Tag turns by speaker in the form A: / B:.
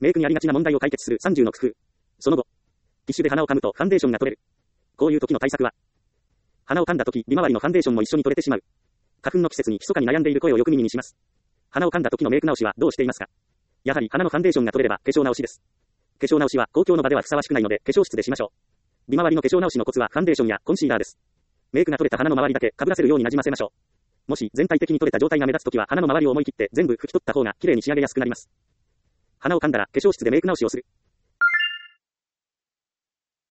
A: メイクにありがちな問題を解決する30の工夫。その後、ティッシュで鼻を噛むとファンデーションが取れる。こういう時の対策は、鼻を噛んだ時、利回りのファンデーションも一緒に取れてしまう。花粉の季節に密かに悩んでいる声をよく耳にします。鼻を噛んだ時のメイク直しはどうしていますか？やはり鼻のファンデーションが取れれば化粧直しです。化粧直しは公共の場ではふさわしくないので化粧室でしましょう。利回りの化粧直しのコツはファンデーションやコンシーラーです。メイクが取れた鼻の周りだけ被らせるように馴染ませましょう。もし全体的に取れた状態が目立つときは鼻の周りを思い切って全部拭き取った方が綺麗に仕上げやすくなります。鼻を噛んだら化粧室でメイク直しをする。